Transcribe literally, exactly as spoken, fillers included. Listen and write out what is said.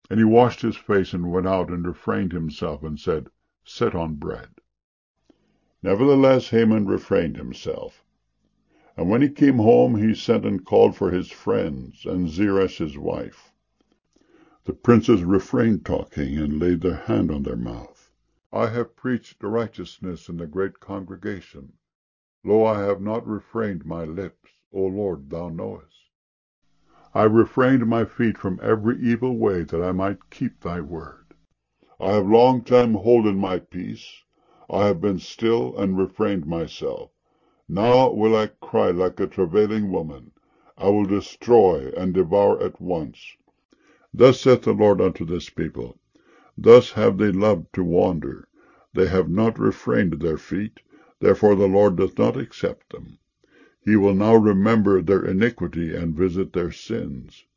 And he washed his face, and went out, and refrained himself, and said, Set on bread. Nevertheless Haman refrained himself. And when he came home, he sent and called for his friends, and Zeresh his wife. The princes refrained talking, and laid their hand on their mouth. I have preached righteousness in the great congregation. Lo, I have not refrained my lips, O Lord, thou knowest. I refrained my feet from every evil way, that I might keep thy word. I have long time holden my peace. I have been still, and refrained myself. Now will I cry like a travailing woman. I will destroy and devour at once. Thus saith the Lord unto this people, Thus have they loved to wander. They have not refrained their feet, therefore the Lord doth not accept them. He will now remember their iniquity, and visit their sins.